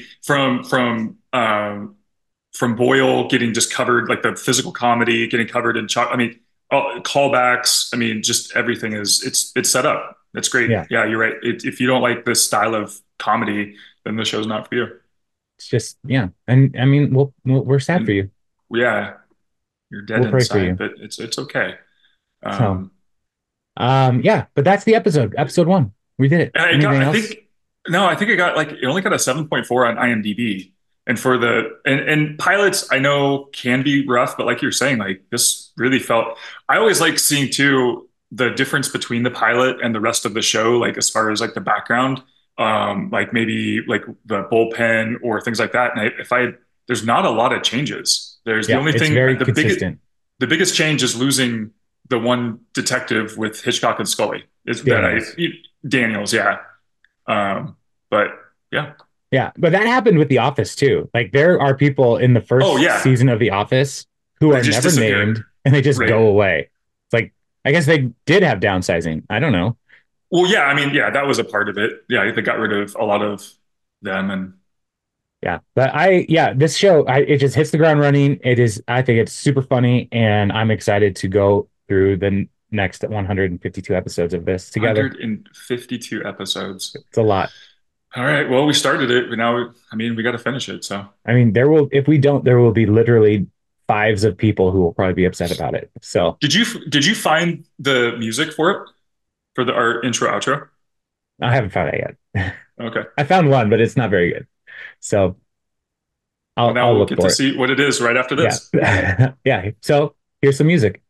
from Boyle getting just covered, like the physical comedy getting covered in I mean, all, callbacks. I mean, just everything is it's set up. It's great. Yeah. Yeah, you're right. If you don't like this style of comedy, then the show's not for you. It's just yeah. And I mean, we're sad for And you. yeah, you're dead We'll pray for inside, you. but it's okay. So Um, yeah, but that's the episode. Episode one. We did it. and it got, Anything I else? think, no, I think it got like, it only got a 7.4 on IMDb. And for and pilots, I know can be rough, but like you're saying, like this really felt, I always like seeing too the difference between the pilot and the rest of the show, like as far as like the background, like maybe like the bullpen or things like that. And there's not a lot of changes. There's the Yeah, only it's thing, very consistent. the biggest change is losing the one detective with Hitchcock and Scully. Is that Daniels. Daniels, yeah. Um, but yeah. Yeah, but that happened with The Office too. Like there are people in the Oh first yeah. season of The Office who They are just never disappear. named and they just Right. go away. It's like I guess they did have downsizing. I don't know. Well, yeah, I mean, yeah, that was a part of it. Yeah, they got rid of a lot of them and Yeah, but yeah, this show it just hits the ground running. It is I think it's super funny and I'm excited to go through the next 152 episodes of this together. 152 episodes. It's a lot. All right. Well, we started it, but now, I mean, we got to finish it. So, I mean, if we don't, there will be literally fives of people who will probably be upset about it. So did you find the music for it for the our intro outro? I haven't found it yet. Okay. I found one, but it's not very good. So Well, now I'll we'll look get to for it. see what it is right after Yeah. this. Yeah. So here's some music.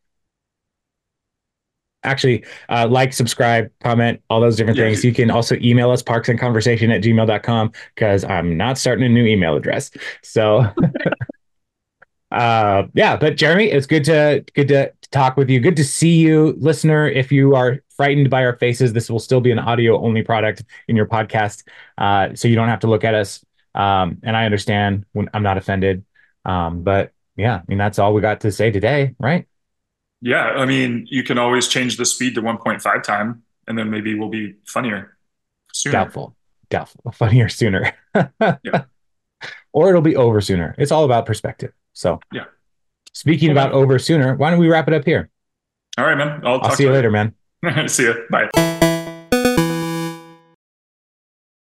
Actually, like, subscribe, comment, all those different Yeah. things. You can also email us parksandconversation@gmail.com because I'm not starting a new email address. So yeah, but Jeremy, it's good to talk with you. Good to see you, listener. If you are frightened by our faces, this will still be an audio only product in your podcast, so you don't have to look at us. And I understand when I'm not offended. But yeah, I mean that's all we got to say today, right? Yeah. I mean, you can always change the speed to 1.5 time, and then maybe we'll be funnier sooner. Doubtful, doubtful. Funnier sooner, Yeah. or it'll be over sooner. It's all about perspective. So Yeah. speaking Cool, about man. over sooner, why don't we wrap it up here? All right, man. I'll I'll talk see to you you later, man. later. See ya. Bye.